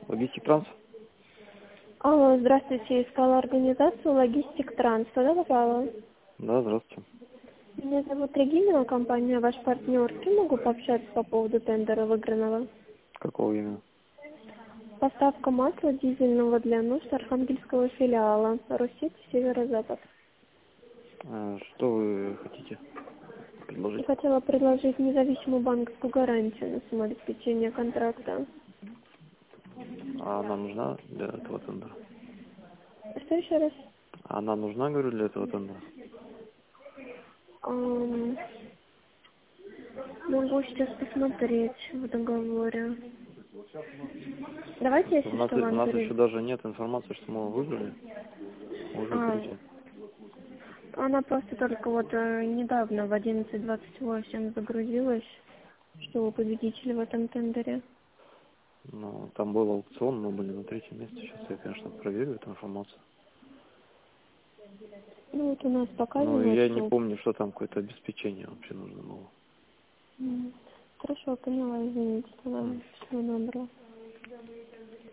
Логистик Транс? Алло, здравствуйте, искала организацию Логистик Транс. Куда попала? Да, здравствуйте. Меня зовут Регина, компания «Ваш партнер». С кем могу пообщаться по поводу тендера выигранного? Какого именно? Поставка масла дизельного для нужд Архангельского филиала. Россеть Северо-Запад. Что вы хотите Я предложить? хотела предложить независимую банковскую гарантию на самообеспечение контракта. А она нужна для этого тендера? Что еще раз? А она нужна, говорю, для этого тендера? Ам, Могу сейчас посмотреть в договоре. Давайте, У если нас, что, у вам нас еще даже нет информации, что мы выиграли. Уже А, третье. Она просто только вот недавно в 11:28 загрузилась, что вы победители в этом тендере. Ну, там был аукцион, мы были на третьем месте. Сейчас я, конечно, проверю эту информацию. Ну вот у нас Ну, показывает, я не что... помню, что там какое-то обеспечение вообще нужно было. Хорошо, поняла, извините, что вам всего доброго.